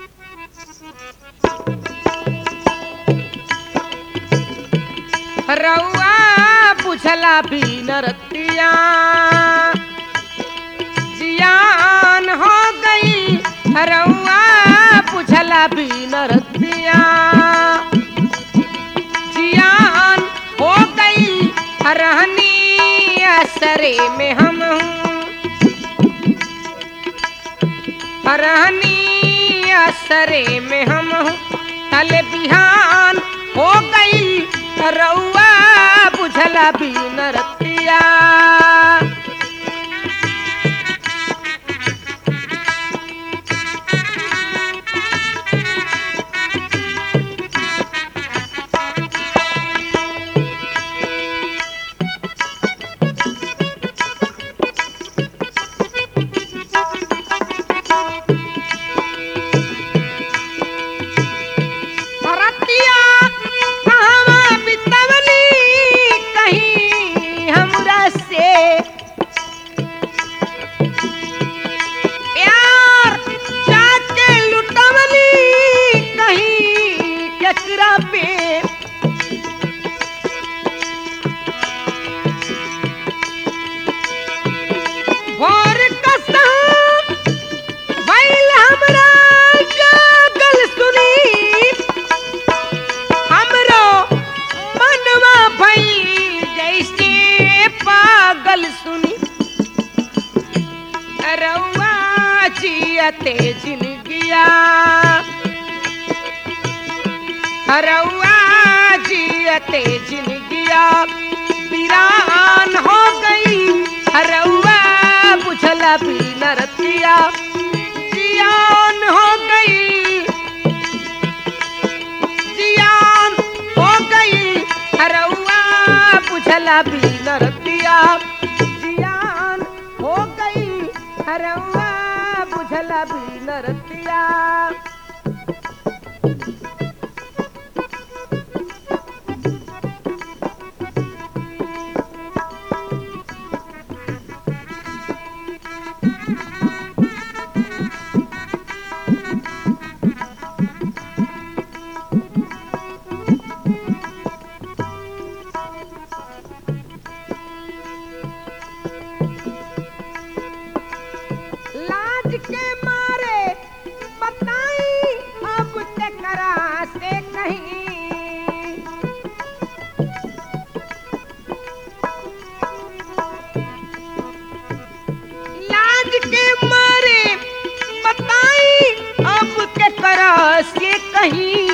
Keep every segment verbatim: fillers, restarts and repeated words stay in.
रउआ बुझला भी नरतिया जियान हो गई रउआ बुझला भी नरतिया जियान हो गई रहनी असरे में हम रहनी असरे में हम तल बिहान हो गई रउआ बुझला भी नरतिया जिनगिया रउआ जियते जिनगिया वीरान हो गई रउआ बुझला भी नरतिया जियान हो गई जियान हो गई रउआ बुझला भी नरतिया जियान हो गई रउआ बुझला भी नरतिया के मारे बताई अब तेकरा से कहीं लाज के मारे बताई अब तेकरा से कहीं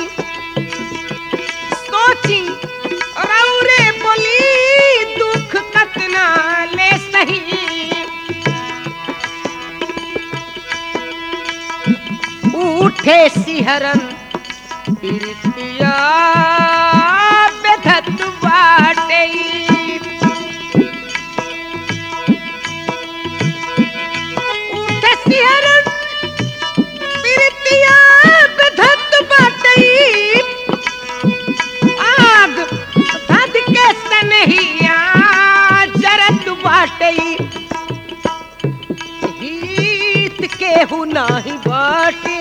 सोची रौरे बोली दुख कतना ले सही उठे सिहरन प्रीतिया बेधत बाटे उठे सिहरन प्रीतिया बेधत बाटे आग धध के सनहिया जरत बाटे हित केहू नाही बाटे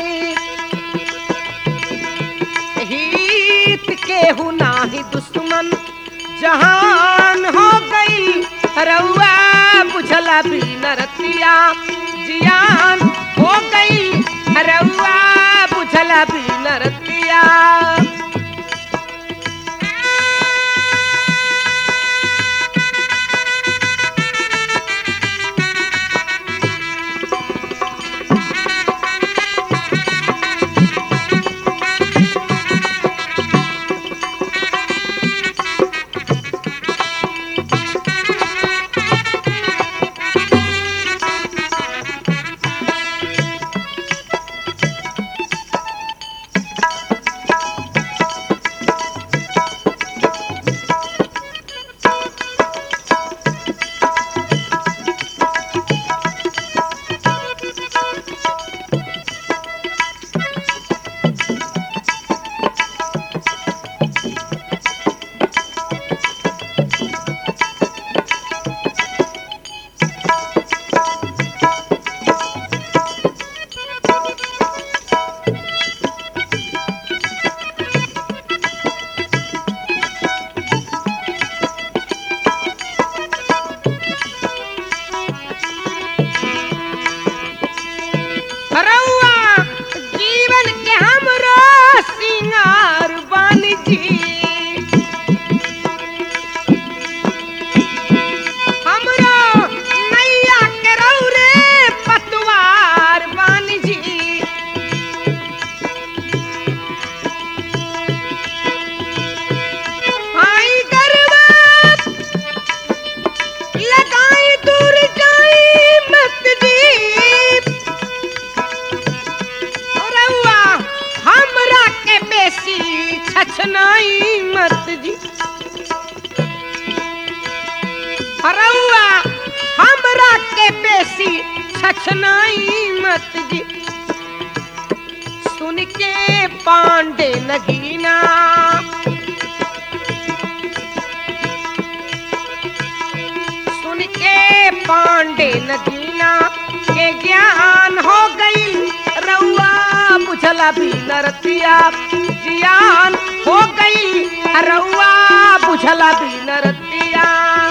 केहू नाही दुश्मन जहान हो गई रउआ बुझला भी नरतिया जियान हो गई रउआ बुझला भी नरतिया छछनाई मत जी। सुन के पांडे नगीना सुन के पांडे नगीना के ज्ञान हो गई रउआ बुझला भी नरतिया जियान हो गई रउआ बुझला भी नरतिया।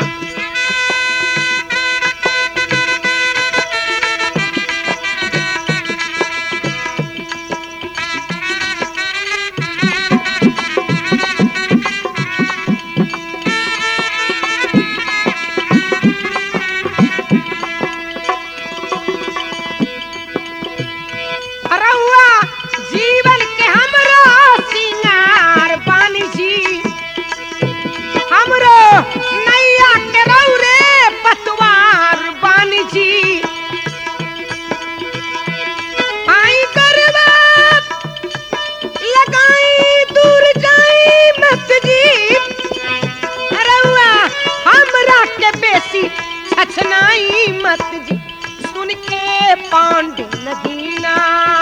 छछनाई मत जी। सुन के पांडे नगीना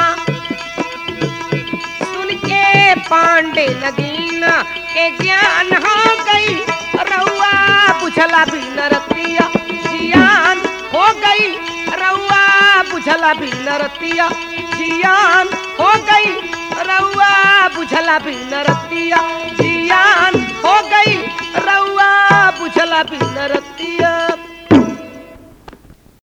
सुन के पांडे नगीना के ज्ञान हो गई रउआ बुझला भी नरतिया जियान हो गई रउआ बुझला भी नरतिया जियान हो गई रउआ बुझला भी नरतिया जियान हो गई रउआ बुझला भी नरतिया।